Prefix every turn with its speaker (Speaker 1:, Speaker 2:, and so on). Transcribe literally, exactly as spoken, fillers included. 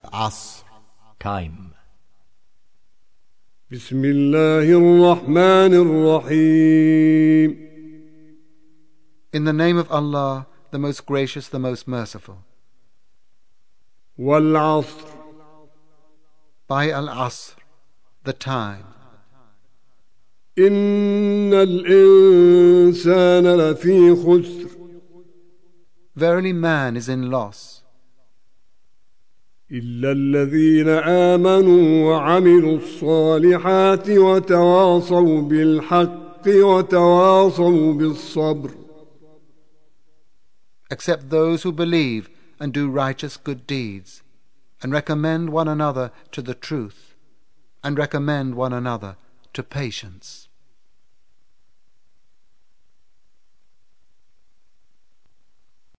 Speaker 1: Al-Asr.
Speaker 2: Keim.
Speaker 3: بسم الله الرحمن الرحيم.
Speaker 4: In the name of Allah, the most gracious, the most merciful.
Speaker 3: والعصر.
Speaker 4: By Al-Asr, the time.
Speaker 3: إن الإنسان لفي خسر.
Speaker 4: Verily man is in loss,
Speaker 3: إلا الذين آمنوا وعملوا الصالحات وتواصوا بالحق وتواصوا بالصبر.
Speaker 4: except those who believe and do righteous good deeds, and recommend one another to the truth, and recommend one another to patience.